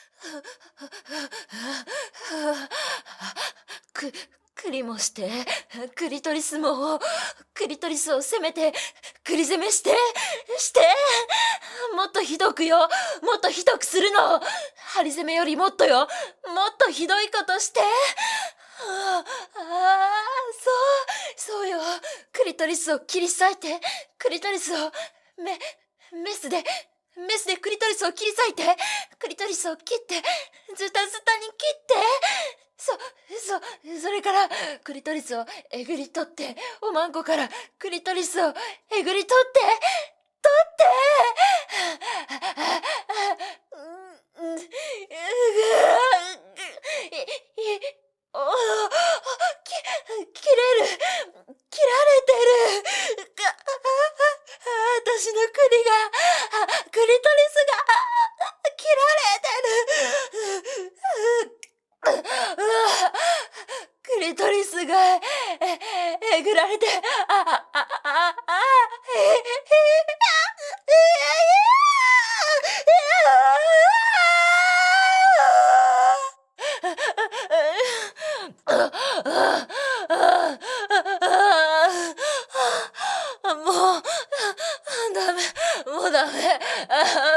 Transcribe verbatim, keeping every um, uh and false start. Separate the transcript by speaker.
Speaker 1: く、クリもして、クリトリスも、クリトリスを攻めて、クリ攻めして、して、もっとひどくよ、もっとひどくするの。針攻めよりもっとよ、もっとひどいことして。ああ、そう、そうよ。クリトリスを切り裂いて、クリトリスを、メ、メスで、メスでクリトリスを切り裂いて、クリトリスを切って、ズタズタに切って、そ、そ、それから、クリトリスをえぐり取って、おまんこからクリトリスをえぐり取って、取って、うん、うん、うぐ、い、い、お、き、切れる、切られてる、か、私の栗が、クリトリスが、切られてる。クリトリスが、え、えぐられて、あ、あ、あ、あ、あ、え、え、もう、ダメ、もうダメ。